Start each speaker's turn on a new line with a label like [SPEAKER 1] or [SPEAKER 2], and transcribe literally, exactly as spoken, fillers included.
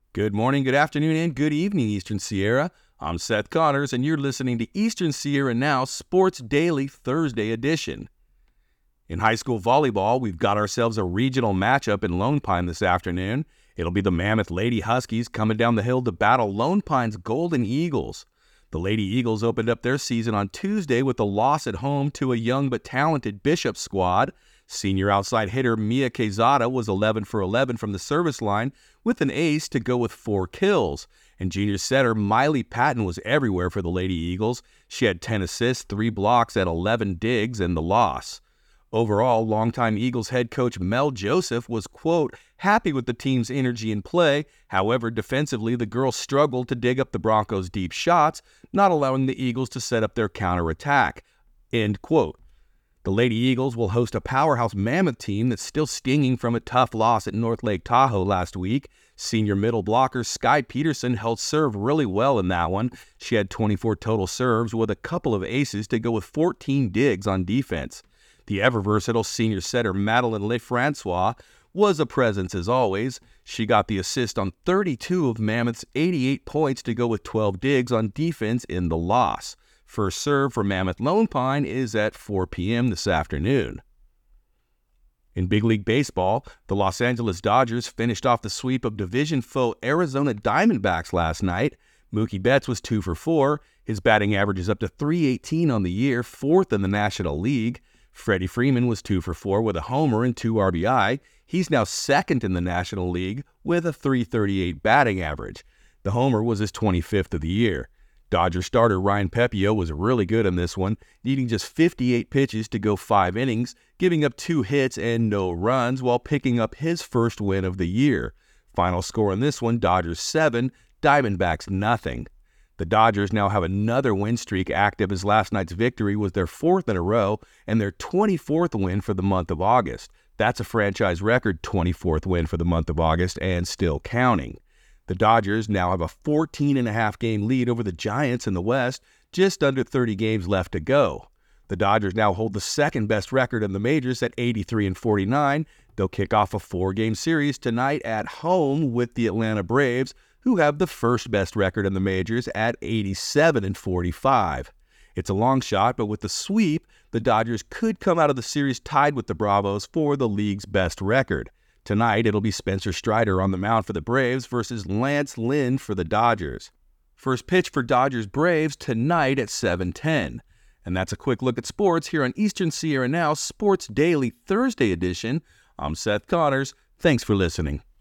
[SPEAKER 1] Good morning, good afternoon, and good evening, Eastern Sierra. I'm Seth Connors, and you're listening to Eastern Sierra Now Sports Daily Thursday edition. In high school volleyball, we've got ourselves a regional matchup in Lone Pine this afternoon. It'll be the Mammoth Lady Huskies coming down the hill to battle Lone Pine's Golden Eagles. The Lady Eagles opened up their season on Tuesday with a loss at home to a young but talented Bishop squad. Senior outside hitter Mia Quezada was eleven for eleven from the service line with an ace to go with four kills. And junior setter Miley Patton was everywhere for the Lady Eagles. She had ten assists, three blocks at eleven digs in the loss. Overall, longtime Eagles head coach Mel Joseph was, quote, happy with the team's energy and play. However, defensively, the girls struggled to dig up the Broncos' deep shots, not allowing the Eagles to set up their counterattack, end quote. The Lady Eagles will host a powerhouse Mammoth team that's still stinging from a tough loss at North Lake Tahoe last week. Senior middle blocker Sky Peterson held serve really well in that one. She had twenty-four total serves with a couple of aces to go with fourteen digs on defense. The ever-versatile senior setter Madeline LeFrancois was a presence as always. She got the assist on thirty-two of Mammoth's eighty-eight points to go with twelve digs on defense in the loss. First serve for Mammoth Lone Pine is at four p.m. this afternoon. In Big League Baseball, the Los Angeles Dodgers finished off the sweep of division foe Arizona Diamondbacks last night. Mookie Betts was two for four. His batting average is up to three eighteen on the year, fourth in the National League. Freddie Freeman was two for four with a homer and two R B I. He's now second in the National League with a three thirty-eight batting average. The homer was his twenty-fifth of the year. Dodger starter Ryan Pepiot was really good in this one, needing just fifty-eight pitches to go five innings, giving up two hits and no runs while picking up his first win of the year. Final score in this one, Dodgers seven, Diamondbacks nothing. The Dodgers now have another win streak active as last night's victory was their fourth in a row and their twenty-fourth win for the month of August. That's a franchise record twenty-fourth win for the month of August and still counting. The Dodgers now have a fourteen and a half game lead over the Giants in the West, just under thirty games left to go. The Dodgers now hold the second best record in the majors at eighty-three and forty-nine. They'll kick off a four-game series tonight at home with the Atlanta Braves, who have the first best record in the majors at eighty-seven and forty-five. It's a long shot, but with the sweep, the Dodgers could come out of the series tied with the Bravos for the league's best record. Tonight, it'll be Spencer Strider on the mound for the Braves versus Lance Lynn for the Dodgers. First pitch for Dodgers Braves tonight at seven ten. And that's a quick look at sports here on Eastern Sierra Now Sports Daily Thursday edition. I'm Seth Connors. Thanks for listening.